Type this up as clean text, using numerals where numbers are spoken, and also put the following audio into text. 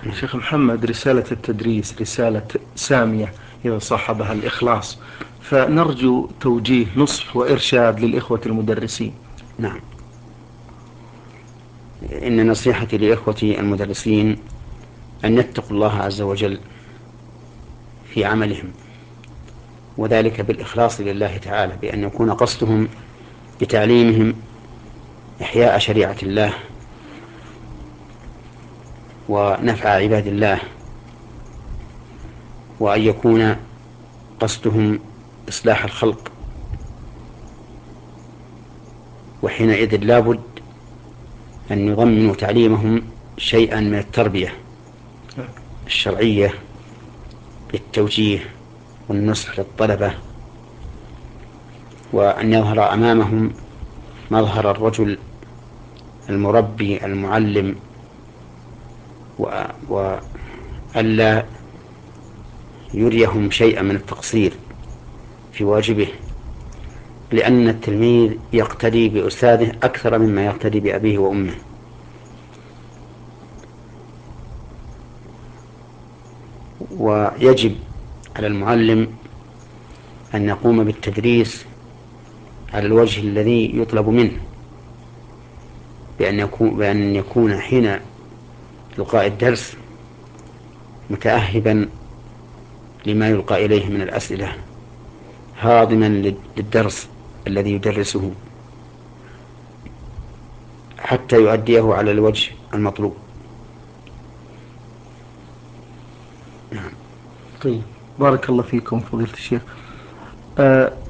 شيخ محمد، رسالة التدريس رسالة سامية إذا صاحبها الإخلاص، فنرجو توجيه نصح وإرشاد للإخوة المدرسين. نعم، إن نصيحتي لإخوتي المدرسين أن يتقوا الله عز وجل في عملهم، وذلك بالإخلاص لله تعالى، بأن يكون قصدهم بتعليمهم إحياء شريعة الله ونفع عباد الله، وأن يكون قصدهم إصلاح الخلق. وحينئذ لابد أن يضمنوا تعليمهم شيئا من التربية الشرعية بالتوجيه والنصح للطلبة، وأن يظهر أمامهم مظهر الرجل المربي المعلم، وألا يريهم شيئا من التقصير في واجبه، لأن التلميذ يقتدي بأستاذه أكثر مما يقتدي بأبيه وأمه. ويجب على المعلم أن يقوم بالتدريس على الوجه الذي يطلب منه، بأن يكون حين إلقاء الدرس متأهبا لما يلقى إليه من الأسئلة، هاضما للدرس الذي يدرسه حتى يؤديه على الوجه المطلوب. طيب، بارك الله فيكم فضيلة الشيخ.